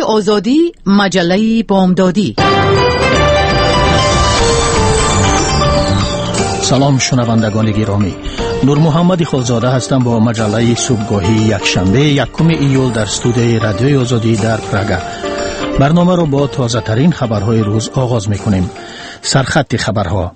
آزادی، مجله بامدادی. سلام شنوندگان گرامی، نور محمد خالزاده هستم با مجله صبحگاهی یکشنبه 1 ایول در استودیوی رادیوی آزادی در پراگ. برنامه را با تازه ترین خبرهای روز آغاز می‌کنیم. سرخط خبرها.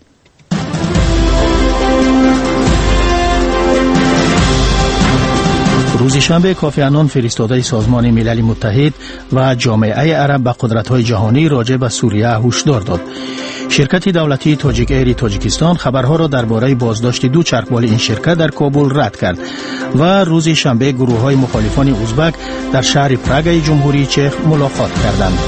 روز شنبه کوفی عنان فرستاده سازمان ملل متحد و جامعه عرب به قدرت‌های جهانی راجع به سوریه هشدار داد. شرکت دولتی تاجیک ایر تاجیکستان خبرها را درباره بازداشت دو چرخبال این شرکت در کابل رد کرد و روز شنبه گروه‌های مخالفان ازبک در شهر پراگ جمهوری چک ملاقات کردند.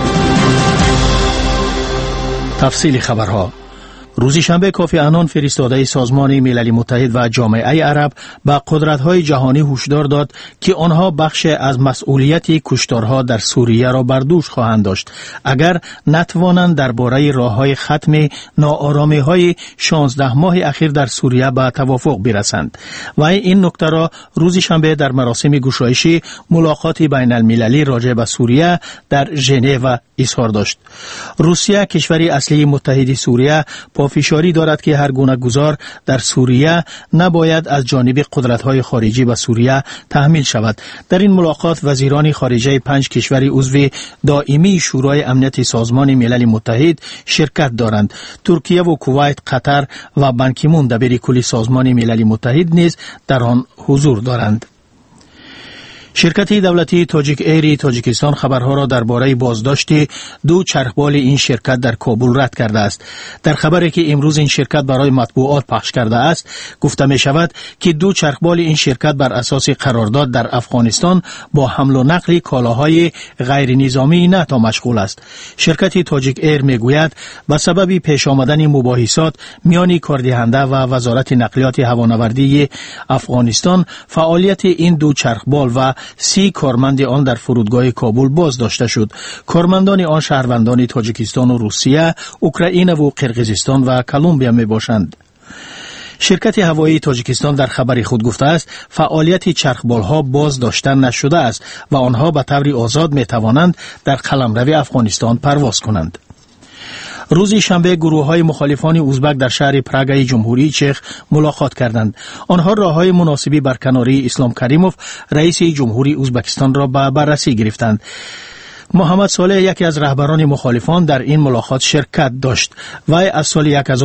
تفصیل خبرها. روز شنبه کوفی عنان فرستاده سازمان ملل متحد و جامعه عرب به قدرت‌های جهانی هشدار داد که آنها بخش از مسئولیت کشتارها در سوریه را بر دوش خواهند داشت اگر نتوانند درباره راه‌های ختم ناآرامی‌های 16 ماه اخیر در سوریه به توافق برسند. و این نکته را روز شنبه در مراسم گشایشی ملاقات بین المللی راجع به سوریه در ژنو اظهار داشت. روسیه کشوری اصلی متحد سوریه پافشاری دارد که هر گونه گذار در سوریه نباید از جانب قدرت‌های خارجی به سوریه تحمیل شود. در این ملاقات وزیران خارجه 5 کشور عضو دائمی شورای امنیت سازمان ملل متحد شرکت دارند. ترکیه و کویت، قطر و بانکیمون دبیر کل سازمان ملل متحد نیز در آن حضور دارند. شرکت دولتی تاجیک ایر تاجیکستان خبرها را درباره بازداشت دو چرخبال این شرکت در کابل رد کرده است. در خبری که امروز این شرکت برای مطبوعات پخش کرده است گفته می شود که دو چرخبال این شرکت بر اساس قرارداد در افغانستان با حمل و نقل کالاهای غیر نظامی ناتو مشغول است. شرکت تاجیک ایر می گوید به سبب پیش آمدن مباحثات میان کاردهنده و وزارت نقلیات هوانوردی افغانستان فعالیت این دو چرخبال و 30 کارمند آن در فرودگاه کابل بازداشته شد. کارمندان آن شهروندان تاجیکستان و روسیه، اوکراین و قرقیزستان و کلمبیا می باشند. شرکت هوایی تاجیکستان در خبر خود گفته است فعالیت چرخبال‌ها بازداشته نشده است و آنها به طور آزاد می توانند در قلمرو افغانستان پرواز کنند. روز شنبه گروه‌های مخالفان ازبک در شهر پراگ جمهوری چک ملاقات کردند. آنها راه‌های مناسبی برکناری اسلام کریموف رئیس جمهوری ازبکستان را به بررسی گرفتند. محمد صالح یکی از رهبران مخالفان در این ملاقات شرکت داشت و از سال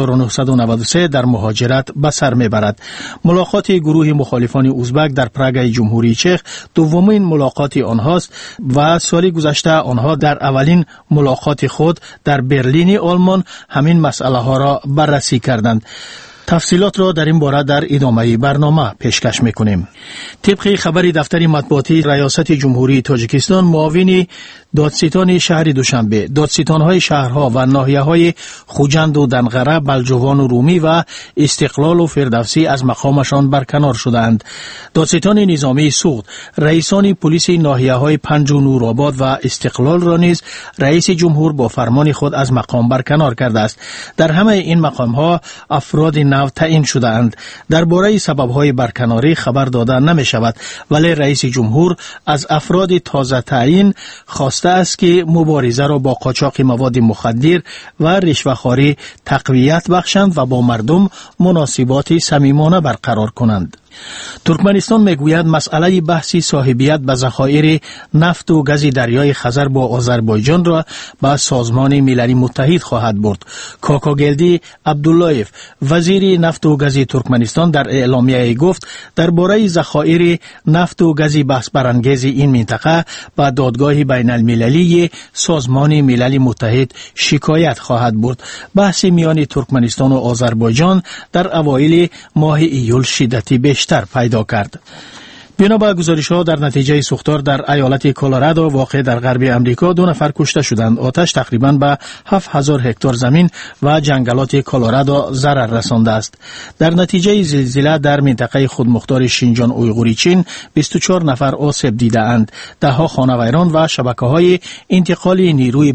1993 در مهاجرت به سر میبرد. ملاقات گروه مخالفان ازبک در پراگ جمهوری چک دومین ملاقات آنهاست و سال گذشته آنها در اولین ملاقات خود در برلین آلمان همین مسئله ها را بررسی کردند. تفصیلات را در این باره در ادامه برنامه پیشکش میکنیم. طبق خبر دفتر مطبوعاتی ریاست جمهوری تاجیکستان، معاون دادستان شهر دوشنبه، دادستان‌های شهرها و ناحیه‌های خوجند و دنقره، بلجوان و رومی و استقلال و فردوسی از مقامشان برکنار شدند. دادستان نظامی سوخت، رئیسان پلیس ناحیه‌های پنج و نورآباد و استقلال را نیز رئیس جمهور با فرمان خود از مقام برکنار کرده است. در همه این مقام‌ها افراد نو تعیین شده‌اند. درباره سبب‌های برکناری خبر داده نمی‌شود، ولی رئیس جمهور از افراد تازه تعیین خواسته است که مبارزه را با قاچاق مواد مخدر و رشوه‌خواری تقویت بخشند و با مردم مناسبات صمیمانه برقرار کنند. ترکمنستان میگوید مسئله بحث صاحبیت به ذخایر نفت و گاز دریای خزر با آذربایجان را به سازمان ملل متحد خواهد برد. کاکاگلدی عبداللهیف وزیر نفت و گاز ترکمنستان در اعلامیه گفت درباره ذخایر نفت و گاز بحث برانگیز این منطقه به دادگاه بین المللی سازمان ملل متحد شکایت خواهد برد. بحث میان ترکمنستان و آذربایجان در اوایل ماه ایول شدتی بیشتر پیدا کرد. بنا به گزارش‌ها در نتیجه سوختار در ایالت کلرادو واقع در غرب امریکا 2 نفر کشته شدند. آتش تقریباً به 7000 هکتار زمین و جنگلات کلرادو ضرر رسانده است. در نتیجه زلزله در منطقه خودمختار شینجان اویغوری چین 24 نفر آسیب دیده‌اند. ده‌ها خانه ویران و شبکه‌های انتقال نیروی برق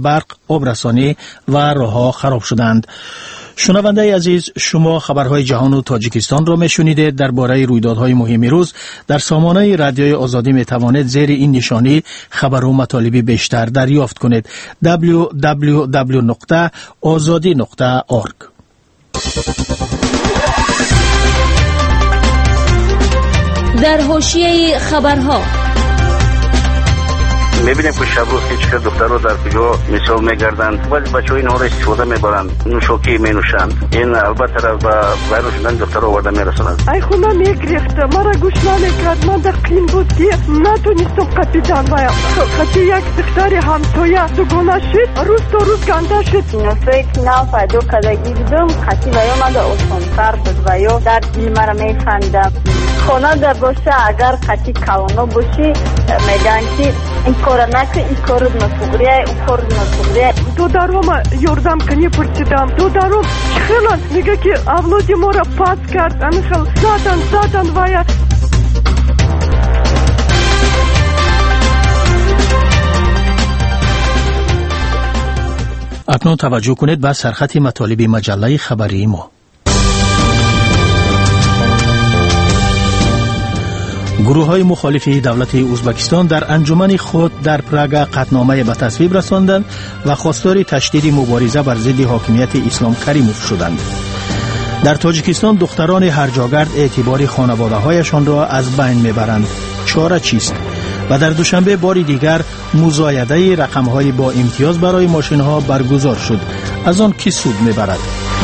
آبرسانی و راهها خراب شدند. شنونده عزیز، شما خبرهای جهان و تاجیکستان را میشنیدید. درباره رویدادهای مهم روز در سامانه رادیوی آزادی می توانید زیر این نشانی خبر و مطالب بیشتر دریافت کنید. www.azadi.org. در حاشیه خبرها میبینیم که شب روز که چقدر دخترها در کجا مثال میگردند، ولی بچه‌ها این حال استفاده میبرند، نوشاکی مینوشند. این البته را به ویروس شدن دخترها آورده میرساند. ای خونه میگرفت، مرا گوش نمیکرد. من در قین بود که نتونستم قپیدم و خطی یک دختر همسایه دوگانه شد، روز تا روز گنده شد. فکر نفیدو کدگی دیدم، خطی و یا من در اصانتر بود و یا در دل مرا میخندم. خونه در باشه اگر خطی کلانو باشی میگن که این کار نکن، این کار نسوگریه، اون کار نسوگریه. دودارم یاردم کنی پرسیدم. دودارم خیلی میگه که اولادی ما را پاس کرد، امیخل زدن و یا اکنون توجه کنید به سرخط مطالب مجله خبری ما. گروه های مخالفی دولت ازبکستان در انجمن خود در پراگ قطعنامه به تصویب رساندند و خواستار تشدید مبارزه بر ضد حاکمیت اسلام کریموف شدند. در تاجیکستان دختران هرجاگرد اعتبار خانواده هایشان را از بین میبرند. چاره چیست؟ و در دوشنبه باری دیگر مزایده رقم های با امتیاز برای ماشین ها برگزار شد. از آن کی سود میبرد؟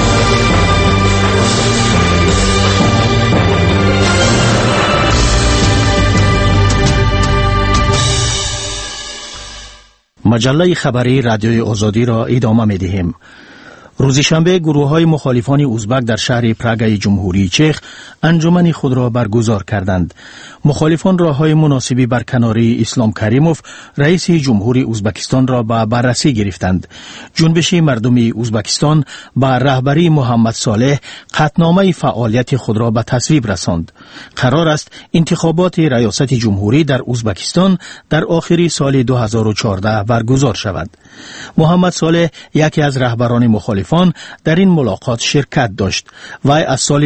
مجله خبری رادیوی آزادی را ادامه می‌دهیم. روز شنبه گروه‌های مخالفان ازبک در شهر پراگ جمهوری چک انجمن خود را برگزار کردند. مخالفان راه‌های مناسبی بر کناری اسلام کریموف رئیس جمهوری ازبکستان را به بررسی گرفتند. جنبش مردم ازبکستان با رهبری محمد صالح قطعنامه فعالیت خود را به تصویب رساند. قرار است انتخابات ریاست جمهوری در ازبکستان در آخر سال 2014 برگزار شود. محمد صالح یکی از رهبران مخالفان در این ملاقات شرکت داشت. وی از سال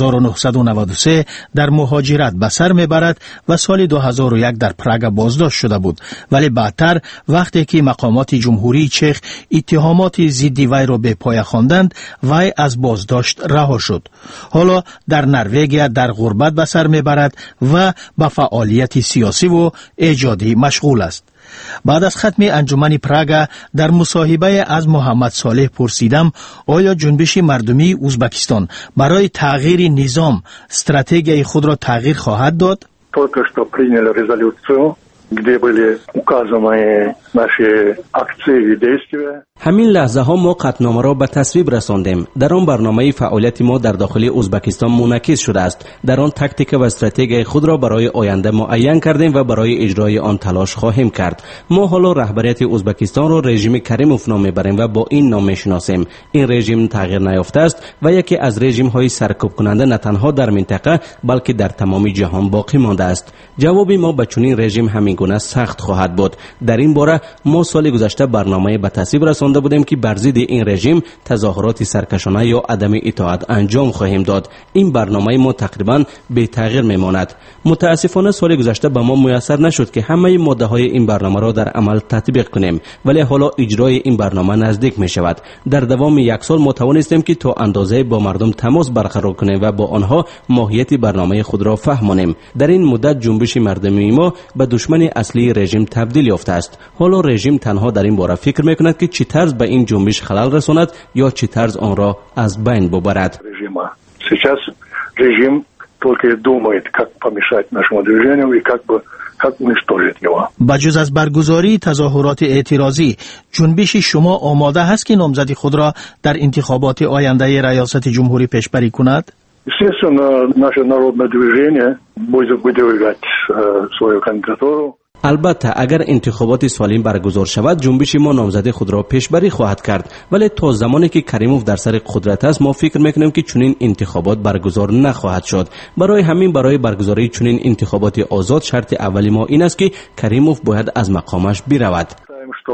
1993 در مهاجرت به سر میبرد و سال 2001 در پراگ بازداشت شده بود، ولی بعدتر وقتی که مقامات جمهوری چک اتهامات ضد وی را به پای خواندند، وی از بازداشت رها شد. حالا در نروژ در غربت به سر میبرد و به فعالیت سیاسی و ایجادی مشغول است. بعد از ختم انجمن پراگ در مصاحبه از محمد صالح پرسیدم آیا جنبش مردمی ازبکستان برای تغییر نظام استراتژی خود را تغییر خواهد داد؟ Только что приняли резолюцию, где были указаны наши акции и действия. همین لحظه ها ما قطعنامه را به تصویب رساندیم. در آن برنامه فعالیت ما در داخل ازبکستان منعکس شده است. در آن تاکتیک و استراتژی خود را برای آینده معین کردیم و برای اجرای آن تلاش خواهیم کرد. ما حالا رهبریت ازبکستان را رژیم کریموف نام میبریم و با این نام میشناسیم. این رژیم تغییر نیافته است و یکی از رژیم های سرکوب کننده نه تنها در منطقه بلکه در تمام جهان باقی مانده است. جواب ما به چنین رژیم همین گونه سخت خواهد بود. در این باره ما سال گذشته برنامه به تصویب رسانده بودیم که بر ضد این رژیم تظاهرات سرکشانه یا عدم اطاعت انجام خواهیم داد. این برنامه ما تقریبا بی تغییر میماند. متاسفانه سال گذشته به ما میسر نشد که همه ماده های این برنامه را در عمل تطبیق کنیم، ولی حالا اجرای این برنامه نزدیک می شود. در دوام یک سال ما توانستیم که تا اندازه با مردم تماس برقرار کنیم و با آنها ماهیت برنامه خود را فهمانیم. در این مدت جنبش مردمی ما به دشمن اصلی رژیم تبدیل یافته است. حالا رژیم تنها در این باره فکر میکند که چه طرز به این جنبش خلل رساند یا چه طرز آن را از بین ببرد. Сейчас режим только и думает, как помешать нашему движению и как уничтожить его. بجز از برگزاری تظاهرات اعتراضی، جنبش شما آماده هست که نامزد خود را در انتخابات آینده ریاست جمهوری پیشبری کند؟ Естественно, наше народное движение будет выдвигать свою кандидатуру. البته اگر انتخابات سالم برگزار شود جنبش ما نامزد خود را پیشبری خواهد کرد، ولی تا زمانی که کریموف در سر قدرت است ما فکر میکنیم که چنین انتخابات برگزار نخواهد شد. برای برگزاری چنین انتخابات آزاد شرط اولی ما این است که کریموف باید از مقامش برود. Что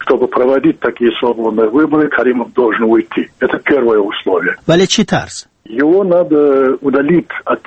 Чтобы проводить такие свободные выборы, Каримов должен уйти. Это первое условие. ولی چی ترس؟ Его надо удалить от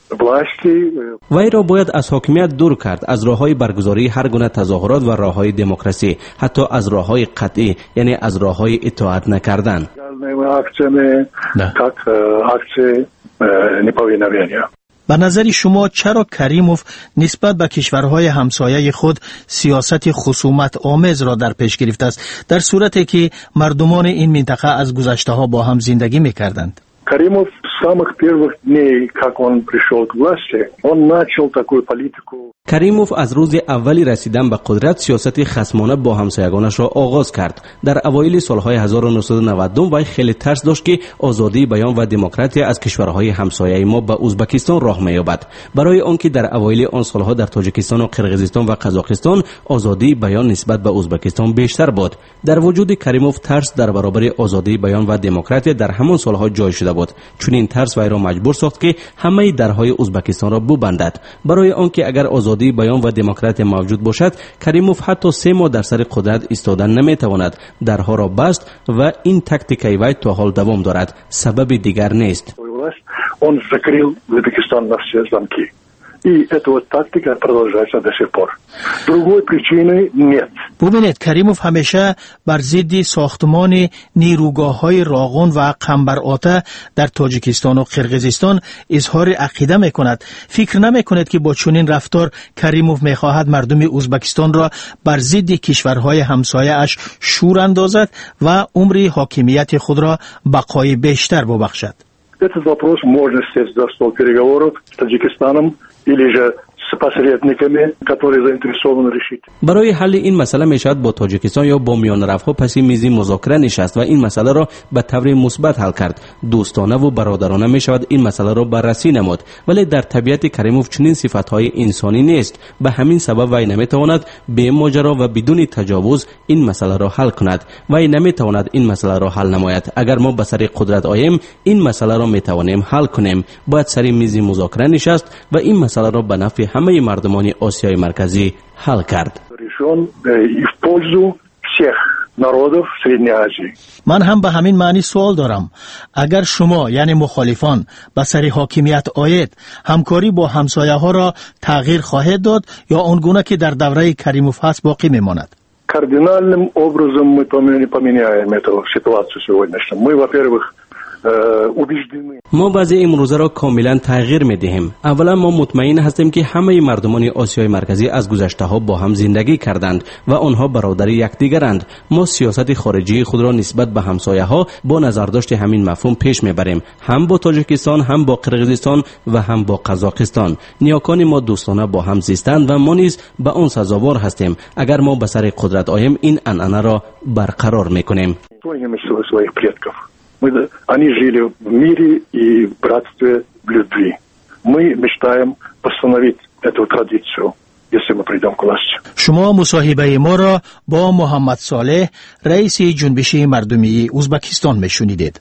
власти. وی را باید از حاکمیت دور کرد، از راههای برگزاری هر گونه تظاهرات و راههای دموکراسی، حتی از راههای قطعی، یعنی از راههای اطاعت نکردن. акциями, как акции неповиновения. به نظر شما چرا کریموف نسبت به کشورهای همسایه خود سیاست خصومت آمیز را در پیش گرفته است، در صورتی که مردمان این منطقه از گذشته‌ها با هم زندگی می‌کردند؟ Каримов с самых первых дней, как он пришел к власти, он начал такую политику. کریموف از روز اولی رسیدن به قدرت سیاست خصمانه با همسایگانش را آغاز کرد. در اوایل سالهای 1992 وی خیلی ترس داشت که آزادی بیان و دموکراسی از کشورهای همسایه ما به ازبکستان راه می‌یابد. برای آنکه در اوایل آن سالها در تاجیکستان و قرقیزستان و قزاقستان آزادی بیان نسبت به ازبکستان بیشتر بود. در وجود کریموف ترس در برابر آزادی بیان و دموکراسی در همان سالها جای شده بود. چون این ترس وی را مجبور ساخت که همه درهای ازبکستان را ببندد. برای آنکه اگر آزادی بیان و دموکراسی موجود باشد، کریموف حتی 3 ماه در سر قدرت ایستادن نمیتواند. درها را بست و این تاکتیکای وی تا حال دوام دارد. سبب دیگر نیست. Он закрыл Узбекистан на все замки. И эта вот тактика продолжается до сих пор. Другой причины нет. ببینید کریموف همیشه بر ضد ساختمان نیروگاه‌های راغون و قنبرآته در تاجیکستان و قرقیزستان اظهار عقیده می‌کند. فکر نمی‌کند که با چنین رفتار کریموف می‌خواهد مردم ازبکستان را بر ضد کشورهای همسایه‌اش شور اندازد و عمر حاکمیت خود را بقای بیشتر ببخشد. Этот вопрос можно сесть за стол переговоров с Таджикистаном или же с посредниками, которые заинтересованы решить. برای حل این مسئله میشود با تاجیکستان یا با میانرفها پس میز مذاکره نشست و این مسئله را به طور مثبت حل کرد. دوستانه و برادرانه میشود این مسئله را بررسی نمود. ولی در طبیعت کریموف چنین صفتهای انسانی نیست. به همین سبب وی نمیتواند به ماجرا و بدون تجاوز این مسئله را حل کند. وی نمیتواند این مسئله را حل نماید. اگر ما به سر قدرت آییم این مسئله را میتوانیم حل کنیم. باید سر میز مذاکره نشست و این مسئله را به نفع همه مردمان آسیای مرکزی حل کرد. من هم به همین معنی سوال دارم. اگر شما یعنی مخالفان به سر حاکمیت آید، همکاری با همسایه ها را تغییر خواهد داد یا اونگونه که در دوره کریموف هست باقی میماند؟ Кардинальным образом мы поменяем эту ситуацию сегодняшнюю. Мы, во-первых, ما وضع امروزه را کاملا تغییر می‌دهیم. اولا ما مطمئن هستیم که همه مردمان آسیای مرکزی از گذشته‌ها با هم زندگی کردند و آنها برادر یکدیگرند. ما سیاست خارجی خود را نسبت به همسایه‌ها با نظرداشت همین مفهوم پیش می‌بریم، هم با تاجیکستان، هم با قرقیزستان و هم با قزاقستان. نیاکان ما دوستانه با هم زیستند و ما نیز به آن سزاوار هستیم. اگر ما به سر قدرت آییم این عنعنه را برقرار می‌کنیم. Они жили в мире и в братстве, в любви. Мы мечтаем восстановить эту традицию, если мы придем к власти. شما مصاحبه ما را با محمد صالح رئیس جنبش مردمی ازبکستان میشنیدید.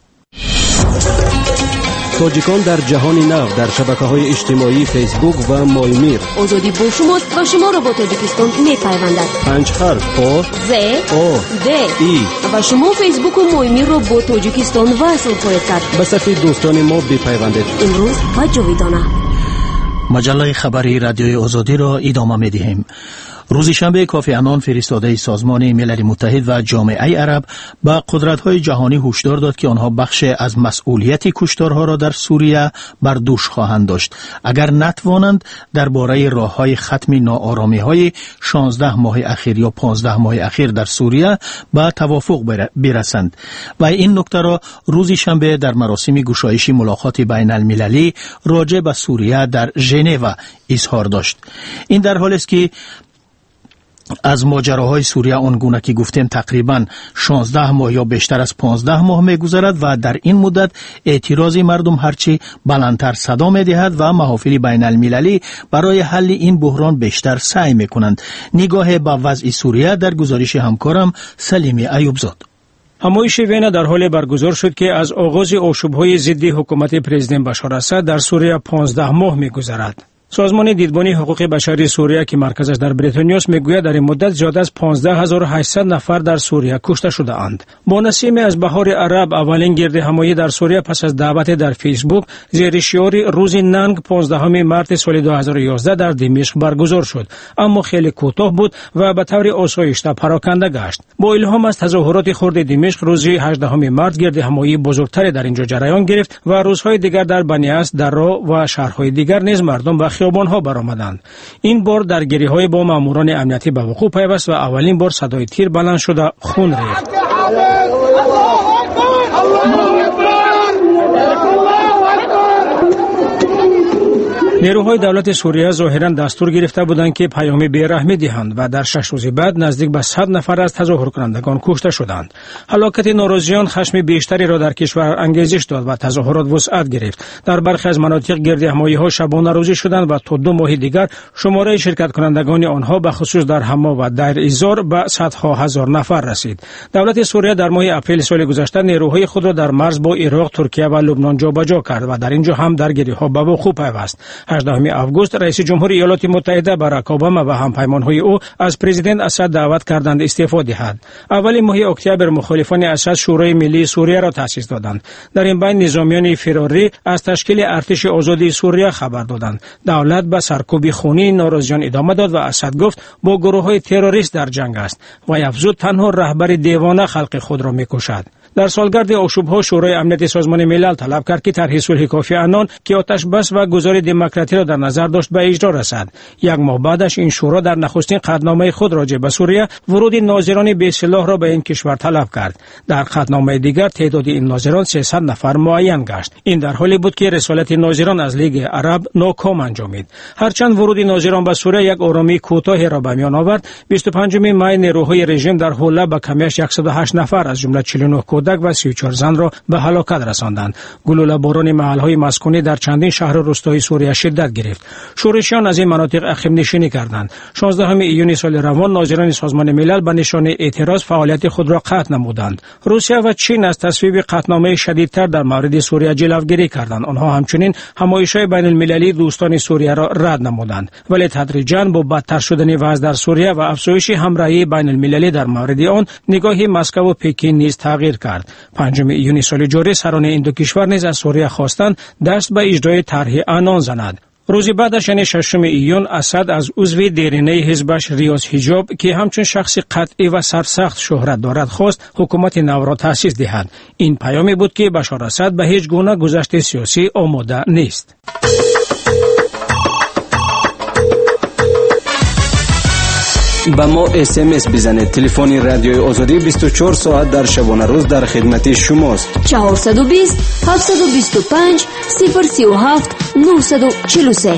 تاجیکان در جهان نو در شبکه‌های اجتماعی فیسبوک و مایمیر. آزادی با شماست و شما را با تاجیکستان می‌پیوندد. 5 حرف آ ز او د ای و شما فیسبوک و مایمیر را با تاجیکستان وصل خواهید کرد. به صفحه دوستان ما بپیوندید. امروز و جاویدانه. مجله خبری رادیوی آزادی را ادامه می‌دهیم. روز شنبه کوفی عنان فرستاده سازمان ملل متحد و جامعه عرب به قدرت‌های جهانی هشدار داد که آنها بخش از مسئولیت کشتارها را در سوریه بر دوش خواهند داشت اگر نتوانند درباره راه‌های ختم ناآرامی‌های 16 ماه اخیر یا 15 ماه اخیر در سوریه به توافق برسند. و این نکته را روز شنبه در مراسم گشایش ملاقات بین المللی راجع به سوریه در ژنو اظهار داشت. این در حالی است که از ماجراهای سوریه آنگونه که گفتیم تقریباً 16 ماه یا بیشتر از 15 ماه می‌گذرد و در این مدت اعتراض مردم هرچی بلندتر صدا می‌دهد و محافل بین المللی برای حل این بحران بیشتر سعی می‌کنند. نگاه به وضع سوریه در گزارش همکارم سلیم ایوبزاد. همایش وین در حال برگزار شد که از آغاز آشوب‌های ضد حکومت پرزیدنت بشار اسد در سوریه 15 ماه می‌گذرد. سازمان دیدبانی حقوق بشری سوریه که مرکزش در بریتانیا است میگوید در این مدت زیاد از 15800 نفر در سوریه کشته شده اند. با نسیم از بهار عرب اولین گرد همایی در سوریه پس از دعوت در فیسبوک زیر شعار روز ننگ 15 مارس سال 2011 در دمشق برگزار شد، اما خیلی کوتاه بود و به طور آسایشته پراکنده گشت. با الهام از تظاهرات خرد دمشق روز 18 مارس گرد همایی بزرگتری در اینجا جریان گرفت و روزهای دیگر در بنیاس، درا و شهرهای دیگر نیز مردم به خیابان‌ها برآمدند. این بار درگیری‌های با ماموران امنیتی به وقوع پیوست و اولین بار صدای تیر بلند شده خون ریخت. نیروهای دولت سوریه ظاهراً دستور گرفته بودند که پیام بی‌رحمی دهند و در 6 روز بعد نزدیک به 100 نفر از تظاهر کنندگان کشته شدند. هلاکت ناراضیان خشم بیشتری را در کشور انگیزش داد و تظاهرات وسعت گرفت. در برخی از مناطق گردهمایی‌ها شبانه روزی شدند و تا 2 ماه دیگر شماره شرکت کنندگان آنها به خصوص در حما و دیر ایزار به صدها هزار نفر رسید. دولت سوریه در ماه اپریل سال گذشته نیروهای خود را در مرز با عراق، ترکیه و لبنان جابجا کرد و در اینجا هم درگیری‌ها به وقوع پیوست. 18 آگوست رئیس جمهور ایالات متحده باراک اوباما و همپیمانهای او از پرزیدنت اسد دعوت کردند استعفا دهد. اول ماه اکتبر مخالفان اسد شورای ملی سوریه را تأسیس دادند. در این بین نظامیان فراری از تشکیل ارتش آزادی سوریه خبر دادند. دولت به سرکوب خونی ناراضیان ادامه داد و اسد گفت با گروه‌های تروریست در جنگ است و افزود تنها رهبر دیوانه خلق خود را می‌کشد. در سالگرد آشوب‌ها شورای امنیت سازمان ملل طلب کرد که طرح صلح کوفی عنان که آتش بس و گذار دموکراتی را در نظر داشت به اجرا رسد. 1 ماه بعدش این شورا در نخستین قطعنامه خود راجع به سوریه ورود ناظران بی سلاح را به این کشور طلب کرد. در قطعنامه دیگر تعداد این ناظران 300 نفر معین گشت. این در حالی بود که رسالت ناظران از لیگ عرب ناکام انجامید. هرچند ورود ناظران به سوریه یک آرامی کوتاهی را به میان آورد، 25 می نیروهای رژیم در حوله به کمیش 108 نفر از جمله 49 کودک و 34 زن را به هلاکت رساندند. گلوله باران محل‌های مسکونی در چندین شهر و روستای سوریه شدت گرفت. شورشیان از این مناطق عقب نشینی کردند. 16 ایون سال روان ناظران سازمان ملل به نشانه اعتراض فعالیت خود را قطع نمودند. روسیه و چین از تصویب قطعنامه شدیدتر در مورد سوریه جلوگیری کردند. آنها همچنین همایش‌های بین‌المللی دوستان سوریه را رد نمودند. ولی تدریجاً با بدتر شدن وضع در سوریه و افزایش همراهی بین‌المللی در مورد آن، نگاه مسکو و پکین نیز تغییر کرد. 5 ایون سال جاری سران این دو کشور نیز از سوریه خواستند دست به اجرای طرح عنان زند. روزی بعدش یعنی 6 ایون اسد از عضو دیرینه حزبش ریاض حجاب که همچون شخص قطعی و سرسخت شهرت دارد خواست حکومت نو را تأسیس دهد. این پیامی بود که بشار اسد به هیچ گونه گذشت سیاسی آماده نیست. به ما SMS بزنید. تلفن رادیوی آزادی 24 ساعت در شبانه روز در خدمت شماست. 420 725 037 943.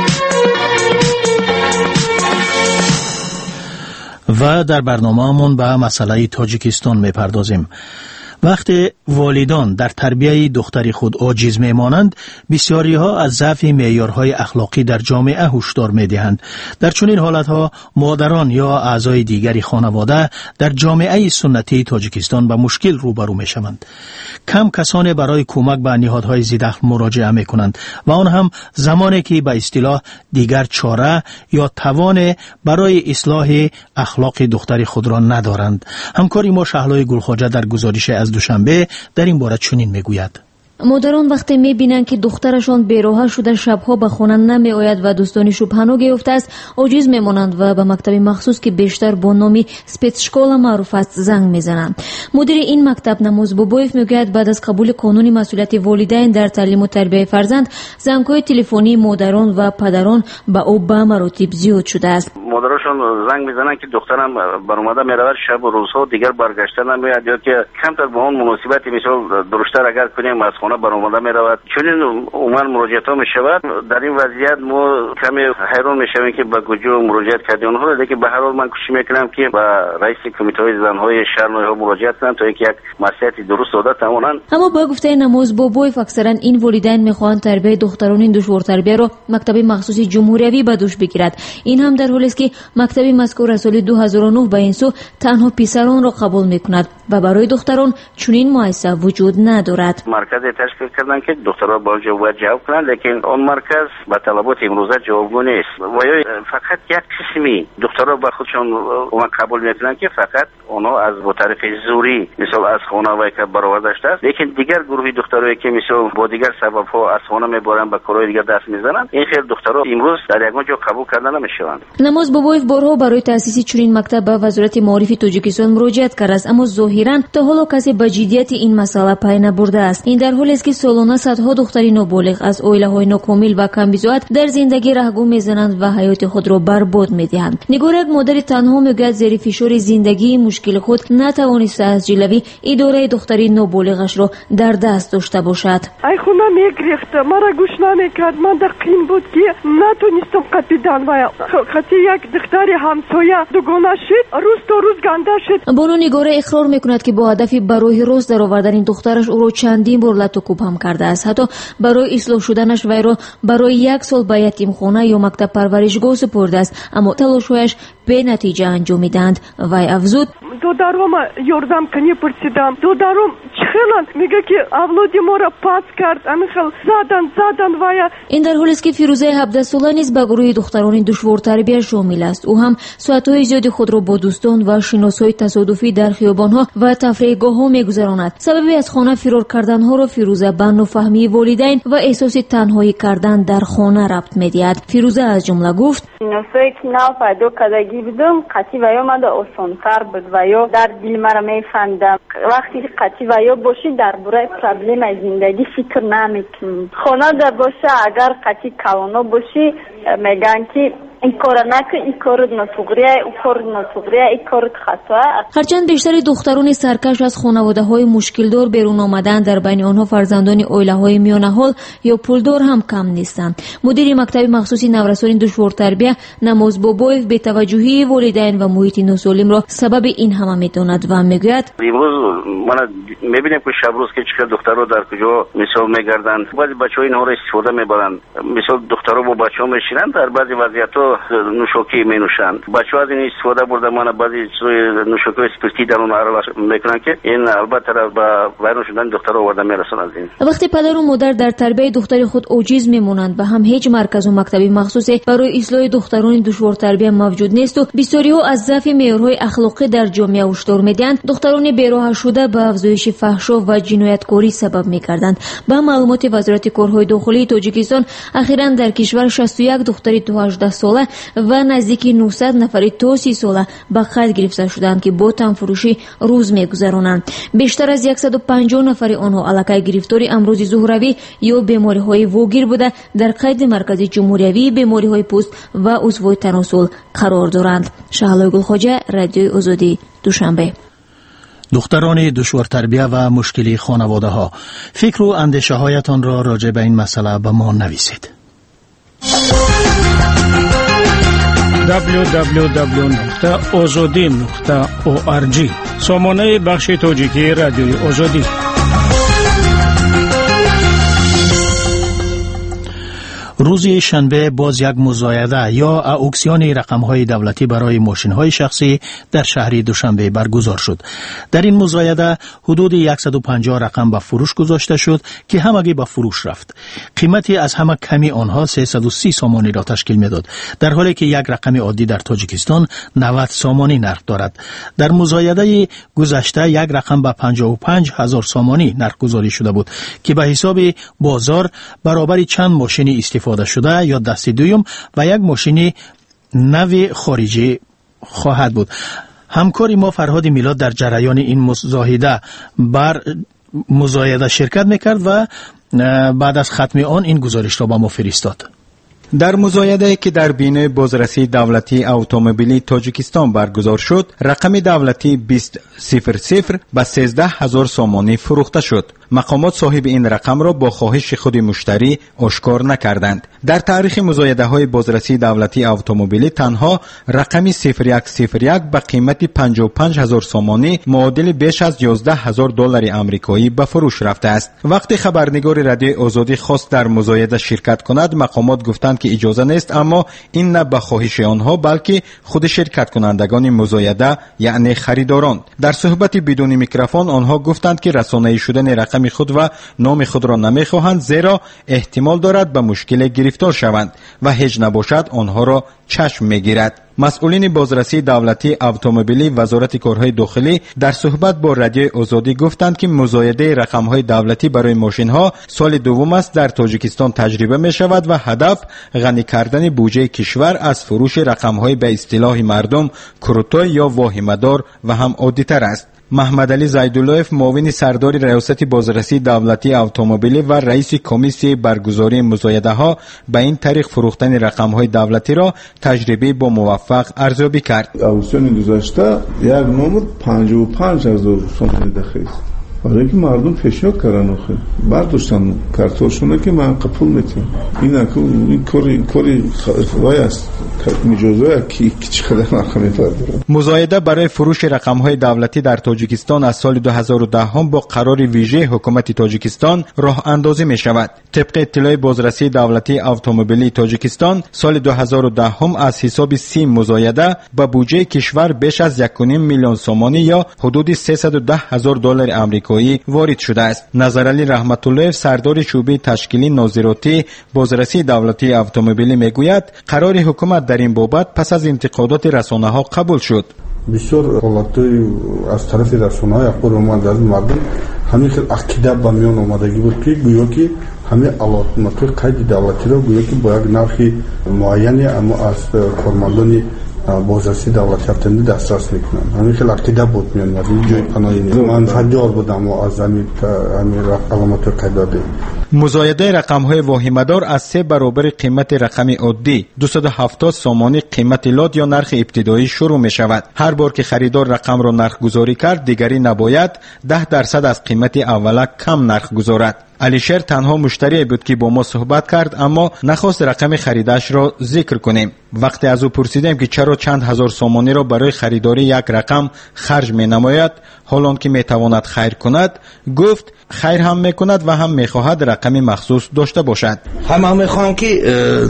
و در برنامه‌مون به مسئله تاجیکستان می‌پردازیم. وقتی والدان در تربیت دختر خود عاجز میمانند، بسیاری ها از ضعف معیارهای اخلاقی در جامعه هشدار میدهند. در چنین حالتها مادران یا اعضای دیگری خانواده در جامعه سنتی تاجیکستان به مشکل روبرو میشوند. کم کسانی برای کمک به نهادهای ضداخلاق مراجعه میکنند و آن هم زمانی که به اصطلاح دیگر چاره یا توان برای اصلاح اخلاق دختر خود را ندارند. همکاری ما شهلای گلخواجه در گزارش از دوشنبه در این باره چنین میگوید: مادران وقتی میبینند که دخترشان بی‌راه شده شبها به خانه نمیآید و دوستانش پناه گرفته است، عاجز میمانند و به مکتب مخصوص که بیشتر با نام سپیتشکولا معروف است زنگ میزنند. مدیر این مکتب نموز بابایف میگوید بعد از قبول قانون مسئولیت والدین در تعلیم و تربیت فرزند، زنگ‌های تلفنی مادران و پدران به او به مراتب زیاد شده است. مادرشون زنگ میزنن که دخترم برآمده میرود شب و روزها دیگر برگشته نمیاد یا که کمتر با اون مناسبتی مثال درشتر اگر کنیم از خانه برآمده میرود. چون عموما مراجعت ها میشود. در این وضعیت ما کمی حیران میشویم که به کجا مراجعت کردیم. اونها را که به هر حال من کوشش میکنم که با رئیس کمیته های زنهای شهر ها مراجعت کنم تا اینکه یک مصلحت درست داده تماما. اما با گفته نماز بابایف اکثرا این والدین میخواهند تربیت دختران این دشوار تربیت را مکتب مخصوص جمهوری به دوش بگیرد. این هم در حالی است که مکتب مذکور از سال 2009 به این سو تنها پسران را قبول میکند. و برای دختران چنین مؤسسه وجود ندارد. مرکز تشکیل کردن که دخترها با جواب کنند، لیکن اون مرکز با طلبات امروزه جوابگو نیست و فقط یک قسمی دخترها با خودشون اون قبول میکنن که فقط اونا از با طرف زوری مثلا از خانه و که برآورده است، لیکن دیگر گروه دخترایی که مثلا با دیگر سبب‌ها از خانه میبرن به کارهای دیگر دست میزنن، این خیلی دخترها امروز در یک جا قبول کردن نمیشوند. نماز بابایف بارها برای تأسیس چنین مکتب به وزارت معارف تاجیکستان مراجعت کرده است، اما ظاهرا تا حالا کسی به جدیت این مسئله پی نبرده است. این در حالی است که سالانه صدها دختری نابالغ از عائله‌های ناکامل و کم‌بضاعت در زندگی رهگو میزنند و حیات خود را برباد میدهند. نگار یک مادر تنها میگوید زیر فشار زندگی مشکل خود نتوانسته از جلوی اداره دختری نابالغش را در دست داشته باشد. ای خونه میگریخت، مرا گوش نمیکرد، من در قین بود که نتونستم قپیدن و خطی یک دختری همسایه دوگانه شد، روز تا روز گنده شد. بانو نگاره اقرار میکند که با هدف برای راست در آوردن این دخترش او را چندین بار لط و کوب هم کرده است. حتی برای اصلاح شدنش وی را برای 1 سال به یتیمخانه یا مکتب پرورشگاه سپرده است، اما تلاش‌هایش به نتیجه انجامیدند. وی افزود: دودارم یاردم کنی پرسیدم، دودارم چخیلند میگه که اولادی ما را پاس کرد، انخل زدن و این در حالی است که فیروزه 17 ساله نیز به گروه دختران دشوار تربیت شامل است. او هم ساعت‌های زیادی خود را با دوستان و شناسای تصادفی در خیابان‌ها و تفریحگاه‌ها می‌گذراند. سببی از خانه فرار کردن‌ها را فیروزه به نافهمی والدین و احساس تنهایی کردن در خانه ربط می‌دهد. فیروزه از جمله گفت: نوسایی که نو پیدا کردگی بودم، قطعی ویا من آسان‌تر بود و یا در دل مرا می‌فهمیدم. وقتی که قطعی ویا باشی درباره پرابلم زندگی فکر نمی‌کنی. خانه در باشه اگر قطعی کوانا باشی میگن که این کار نکن، این کار ناتوغریه، این کار ناتوغریه، این کار خطا. هرچند بیشتر دختران سرکش از خانواده‌های مشکلدار بیرون آمدن، در بین آنها فرزندان عائله‌های میانه حال یا پولدار هم کم نیستند. مدیر مکتب مخصوص نورسان دشوار تربیت نماز بابایف به توجهی والدین و محیط ناسالم را سبب این همه میداند و میگوید: امروز من میبینیم که شب روز که چقدر دخترها در کجا مثال میگردند، بعضی بچه‌ها اینها را استفاده میبرند. مثال دخترها با بچه‌ها میشینند، در بعضی وضعیت‌ها نوشاکی می نوشند. بچه‌ها از این استفاده برده من بعضی نوشاکی اسپریتی در اون عرض میکنن که این البته به ویران شدن دخترها آورده میرسن. از این وقتی پدر و مادر در تربیت دختر خود عاجز میمونند و هم هیچ مرکز و مکتبی مخصوصی برای اصلاح دختران دشوار تربیت موجود نیست و بسیاری‌ها از ضعف معیارهای اخلاقی در جامعه هشدار میدهند، دختران بی‌راه شده به افزایش فحشا و جنایتکاری سبب میگردند. با معلومات وزارت کارهای داخلی تاجیکستان، اخیراً در کشور 61 دختری تا 18 ساله و نزدیک 900 نفری تا 30 ساله به قید گرفته شدند که با تنفروشی روز میگذرانند. بیشتر از 150 نفر آنها علاقه گرفتاری امراض زهروی یا بیماری‌های واگیر بوده در قید مرکز جمهوریوی بیماری‌های پوست و عضوی تناسل قرار دارند. شهلا گلخواجه، رادیوی آزادی، دوشنبه. دختران دشوار تربیت و مشکلی خانواده ها، فکر و اندیشه هایتان را راجع به این مسئله به ما نویسید. www.azadi.org سامانه بخش تاجیکی رادیوی آزادی. روز شنبه باز یک مزایده یا اکسیون رقم‌های دولتی برای ماشین‌های شخصی در شهر دوشنبه برگزار شد. در این مزایده حدود 150 رقم به فروش گذاشته شد که همگی به فروش رفت. قیمتی از همه کمی آنها 330 سامانی را تشکیل می‌داد، در حالی که یک رقم عادی در تاجیکستان 90 سامانی نرخ دارد. در مزایده گذشته یک رقم به 55,000 سامانی نرخ گذاری شده بود که به حساب بازار برابر چند ماشین استفاده شده یا دستی دویم و یک ماشین نو خارجی خواهد بود. همکاری ما فرهاد میلاد در جریان این مزایده شرکت میکرد و بعد از ختم آن این گزارش را به ما فرستاد. در مزایده که در بینه بازرسی دولتی اتومبیلی تاجیکستان برگزار شد، رقم دولتی 2000 به 13,000 سامانی فروخته شد. مقامات صاحب این رقم را با خواهش خود مشتری آشکار نکردند. در تاریخ مزایده‌های بازرسی دولتی اتومبیلی تنها رقمی 0101 به قیمت 55,000 سومانی معادل بیش از 11,000 دلار آمریکایی به فروش رفته است. وقتی خبرنگار رادیو آزادی خواست در مزایده شرکت کند، مقامات گفتند که اجازه نیست، اما این نه به خواهش آنها بلکه خود شرکت کنندگان مزایده یعنی خریداران. در صحبت بدون میکروفون آنها گفتند که رسانه‌ای شدن رقم خود و نام خود را نمیخواهند، زیرا احتمال دارد به مشکل گرفتار شوند و هیچ نباشد آنها را چشم میگیرد. مسئولین بازرسی دولتی اتومبیلی وزارت کارهای داخلی در صحبت با رادیو آزادی گفتند که مزایده رقم‌های دولتی برای ماشین‌ها سال دوم است در تاجیکستان تجربه می‌شود و هدف غنی کردن بودجه کشور از فروش رقم‌های به اصطلاح مردم کروتای یا واهمه‌دار و هم عادی‌تر است. محمد علی زیداللهف معاون سردار ریاست بازرسی دولتی اتومبیلی و رئیس کمیسیون برگزاری مزایده‌ها به این طریق فروختن رقم‌های دولتی را تجربه با موفق ارزیابی کرد. اکسیون گذشته یک نمر 55,000 سوم دخیل. برای که مردم پیشنهاد کردن آخه برداشتن کارتاشونه که من قبول میتونم. این کاری وای است. مجازه کی چقدر رقمی داره. مزایده برای فروش رقم‌های دولتی در تاجیکستان از سال 2010 با قرار ویژه حکومت تاجیکستان راه اندازی می شود. طبق اطلاع بازرسی دولتی اتومبیلی تاجیکستان سال 2010 از حساب 30 مزایده به بودجه کشور بیش از 1.5 میلیون سومانی یا حدود 310,000 دلار آمریکایی وارد شده است. نظرعلی رحمت الله سردار شعبه تشکیلی ناظراتی بازرسی دولتی اتومبیلی میگوید قرار حکومت در این بابت پس از انتقادات رسانه‌ها قبول شد. بسیار حالت‌های از طرف رسانه‌های اخبار اومد از مردم همین خیلی عقیده به میان اومدگی بود که گویا که همه علامت‌های قید دولتی را گویا که با یک نرخ معینی اما از کارمندان بازرسی دولتی افکنده دسترس میکنن. همین خیلی عقیده بود میان از این جای پناهی نیست. من فجار بودم و از همین علامت‌های قید داده. مزایده رقم‌های واهمه‌دار از 3 برابر قیمت رقم عادی 270 سومانی قیمت لات یا نرخ ابتدایی شروع می شود. هر بار که خریدار رقم را نرخ گذاری کرد دیگری نباید 10% از قیمت اوله کم نرخ گذارد. علیشیر تنها مشتری بود که با ما صحبت کرد اما نخواست رقم خریدش را ذکر کنیم. وقتی از او پرسیدیم که چرا چند هزار سومانی را برای خریداری یک رقم خرج می نماید حالان که می تواند خیر کند، گفت خیر هم می کند و هم می خواهد رقم مخصوص داشته باشد. هم می خواهم که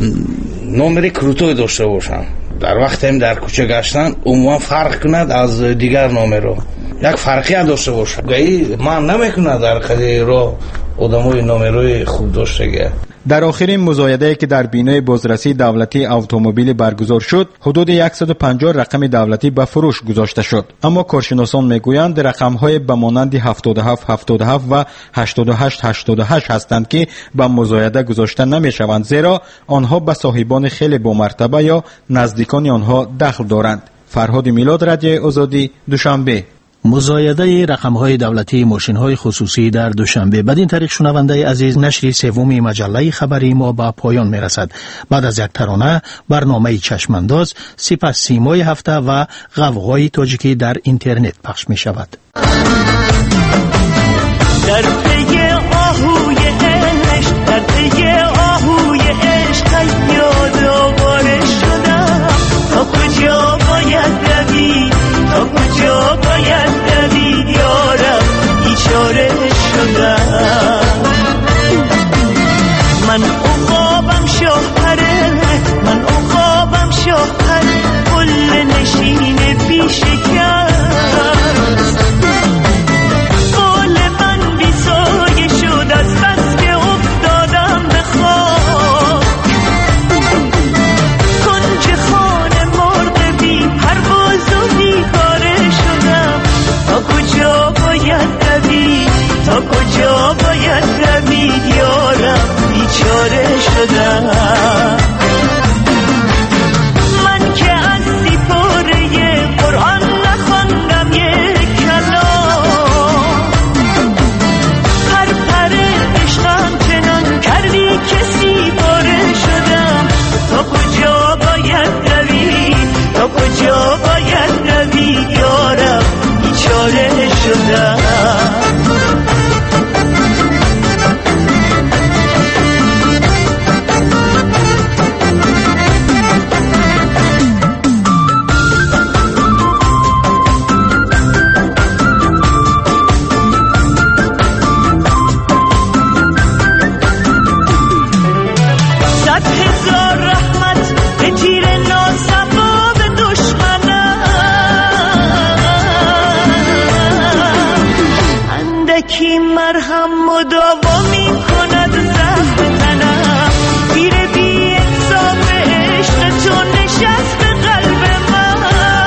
نمره کروتوی داشته باشم. در وقت هم در کوچه گشتن عموما فرق کند از دیگر نمره رو، یک فرقی هم داشته باشد. گاهی من نمیکنه در قضیه رو آدمای نمره خوب داشته گه. در آخرین مزایده‌ای که در بینای بازرسی دولتی اتومبیلی برگزار شد، حدود 150 رقم دولتی به فروش گذاشته شد. اما کارشناسان میگویند رقم‌های به مانند 77 77 و 88 88 هستند که به مزایده گذاشته نمی‌شوند، زیرا آنها به صاحبان خیلی بامرتبه یا نزدیکان آنها دخل دارند. فرهاد میلاد، رادیو آزادی، دوشنبه. مزایده رقم‌های دولتی ماشین‌های خصوصی در دوشنبه. بدین طریق شنونده عزیز نشر سوم مجله خبری ما به پایان می‌رسد. بعد از یک ترانه برنامه چشمانداز، سپس سیمای هفته و غوغای تاجیکی در اینترنت پخش می‌شود. در پی آهوی عشق، در پی آهوی عشق یادآور شدم. تا کجا باید روی، تا کجا باید روی یارم، بیچاره شدم. من عقابم شاهره، من عقابم شاهره، قله نشین بیشکست. قول من بی سایه شد از بس که افتادم به خواب. کنج خانه مرغ بی پرواز و بیگاره شدم. مرهم مداوا می کند زخم تنم تیر بی انصاف عشق تو نشست به قلب من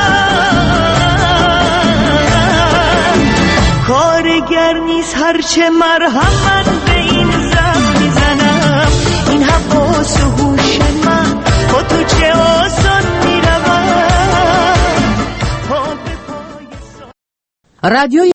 کارگر نیست هرچه مرهم من به این زخم میزنم این حواس و هوش من با تو چه آسان میروم رادیوی